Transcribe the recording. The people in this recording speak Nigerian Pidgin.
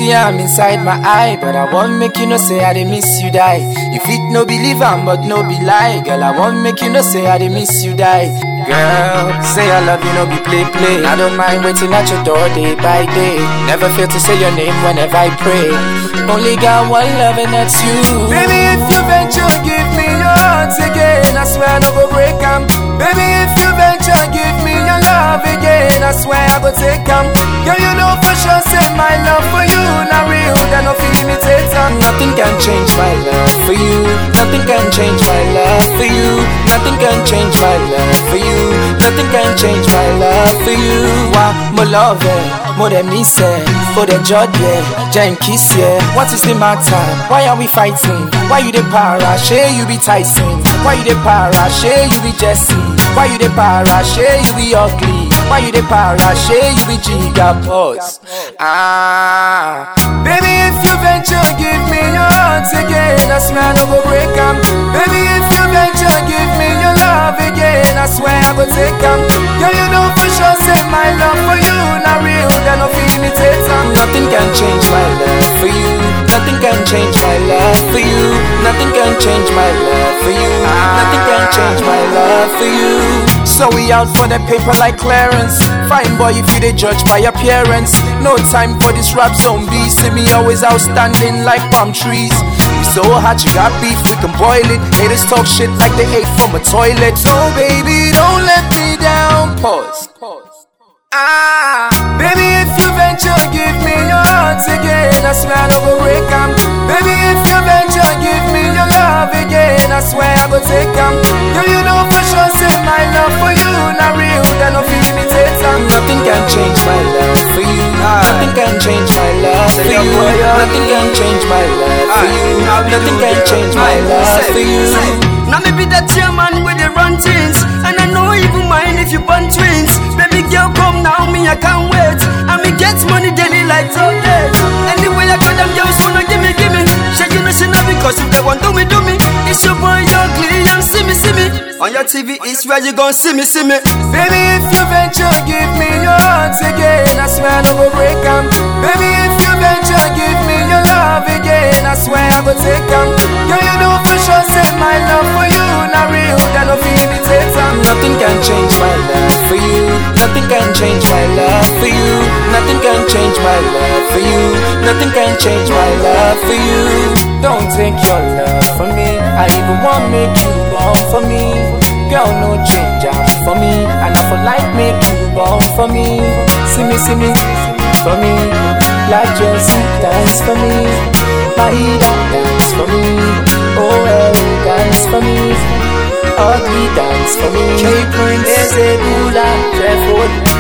see I'm inside my eye, but I won't make you no say I dey miss you die. If it no believe am, but no be lie, girl, I won't make you no say I dey miss you die. Girl, say I love you, no be play. I don't mind waiting at your door day by day. Never fail to say your name whenever I pray. Only got one love and that's you. Baby, if you venture, give me your heart again. I swear I no go break 'em. Baby, if you venture, give me your love again. I swear I go take 'em. Girl, you know for sure, say my love for you not real, then no feel imitate 'em. Nothing can change my love for you. Nothing can change my love for you. Nothing can change my love for you. Nothing can change my love for you. Why, my love, more than me say, for the judge, Jen kiss, What is the matter? Why are we fighting? Why you the para? Share you be Tyson. Why you the para? Share you be Jesse. Why you the para? Share you be ugly. Why you the para? Share you be Giga Boss. Baby, if you venture, give me your heart again. I swear I no go break 'em. Baby, if you venture, give me your love again. I swear I go take 'em. Girl, you know for sure, say my love for you not real, then no feel imitate 'em. Nothing can change my love for you. Nothing can change my love for you. Nothing can change my love for you. Nothing can change my love for you. So we out for the paper like clearance. Fine boy if you dey judge by appearance. No time for this rap zombie. See me always outstanding like palm trees. We so hot you got beef, we can boil it. Haters talk shit like they ate from a toilet. So baby don't let me down. Pause. Baby if you venture, give me your heart again. I swear I no go break 'em. Baby if you venture, give me your love again. I swear I go take 'em. Girl, you know for sure, say my love for you not real, then no feel imitate 'em. Nothing can change my love for you. Nothing can change my love for you. Nothing can change my love for you. Nothing can change my love for you. Now me be that chairman with the run things, and I know even mind if you born twins. Baby girl come now, me I can't wait. And me get money daily like today. Anyway I go, them girls wanna give me. Shake you know she know because if they want do me. It's your boy ugly and see me. On your TV is where you gon' see me. Baby if you venture, give me your heart again. I swear I no go break 'em. Baby if you venture, give me your love again. I swear I go take 'em. Girl, you know for sure, say my love for you not real, then no feel imitate 'em. Nothing can change my love for you. Nothing can change my love for you. Nothing can change my love for you. Nothing can change my love for you. Don't take your love from me. I even want make you born for me. Girl, no change up for me. And I for like make you born for me. See me for me. Like Josie dance for me. Mahida dance for me. Oh, dance for me. Ugly dance for me. K-Prince, Ezebula, Jeffwood.